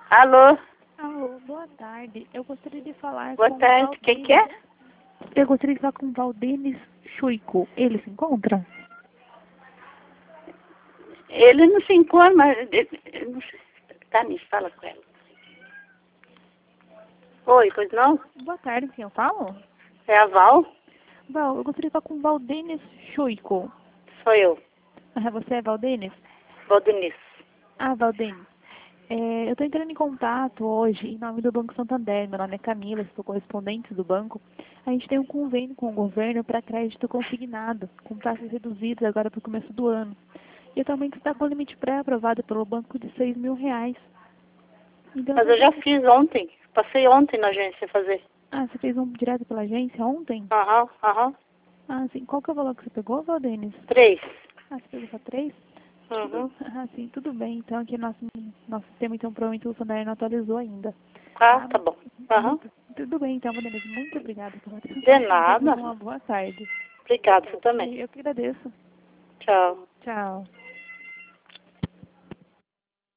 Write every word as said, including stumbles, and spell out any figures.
Alô? Alô, boa tarde. Eu gostaria de falar Boa com tarde. o Valdenis. Quem que é? Eu gostaria de falar com o Valdenis Chuico. Ele se encontra? Ele não se encontra, mas... ele- ele não sei. Tá nisso, fala com ela. Oi, pois não? Boa tarde, quem eu falo? É a Val? Val, eu gostaria de falar com o Valdenis Chuico. Sou eu, Ah, você é Valdenis? Valdenis. Ah, Valdenis. É, eu estou entrando em contato hoje em nome do Banco Santander. Meu nome é Camila, sou correspondente do banco. A gente tem um convênio com o governo para crédito consignado, com taxas reduzidas agora para o começo do ano. E atualmente está com limite pré-aprovado pelo banco de seis mil reais. Então, Mas tô eu já entrando- fiz ontem. Passei ontem na agência fazer. Ah, você fez um direto pela agência ontem? Aham, aham. Ah, sim. Qual que é o valor que você pegou, Valdenis? Três. Ah, você pegou só três? Uhum. Tudo... Ah, sim, tudo bem. Então, aqui nosso, nosso sistema, então, provavelmente o Santander não atualizou ainda. Ah, Ah, tá bom. Aham. muito, tudo bem, então, Valdenis. Muito obrigada pela atenção. De Desejo nada. uma boa tarde. Obrigado, você também. Eu que agradeço. Tchau. Tchau.